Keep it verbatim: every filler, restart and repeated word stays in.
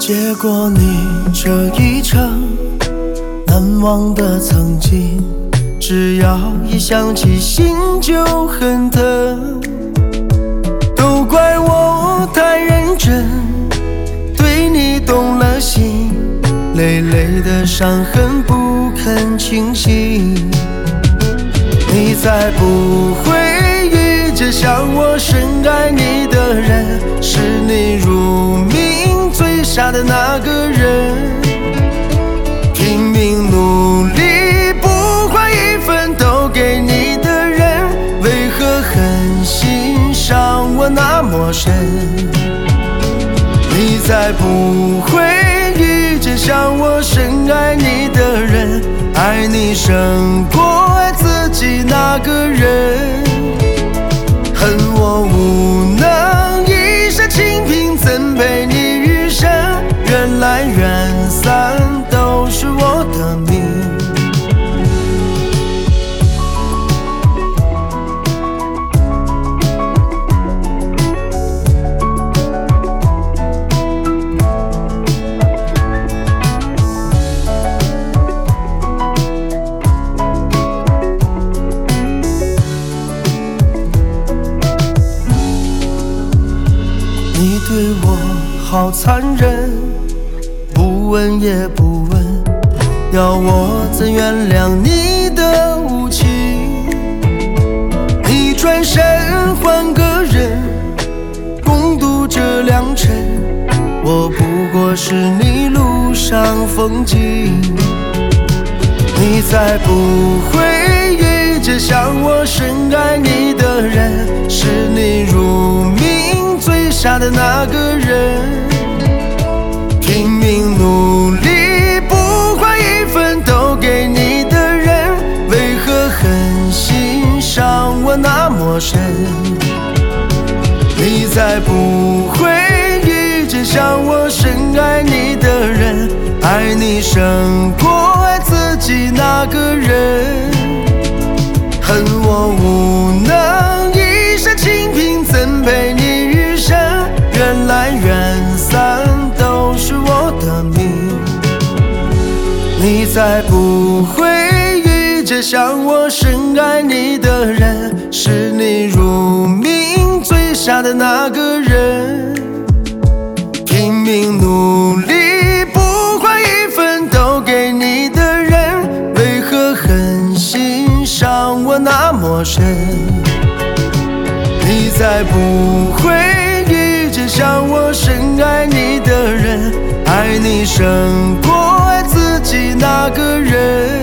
接过你这一程难忘的曾经，只要一想起心就很疼。都怪我太认真，对你动了心，累累的伤痕不肯清醒。你再不会遇见像我深爱你的人，是你入命最傻的那个人。拼命努力不换一分都给你的人，为何狠心伤我那么深？你再不会遇见像我深爱你的人，爱你胜过爱自己那个人。恨我无能，一厢情凭怎陪你余生？缘来缘散都是我的命。你对我好残忍，不问也不问，要我怎原谅你的无情？你转身换个人，共度这良辰，我不过是你路上风景。你再不会遇见像我深爱你的人，是你入命最傻的那个人。拼命努力不换一分都给你的人，为何狠心伤我那么深？你再不会遇见像我深爱你的人，爱你胜过爱自己那个人。恨我无能，一厢情凭怎陪你余生？缘来缘散都是我的命。你再不会遇见像我深爱你的人，是你入命最傻的那个人。拼命努力不换一分都给你的人，为何狠心伤我那么深？你再不会遇见像我深爱你的人，爱你胜过爱自己那个人。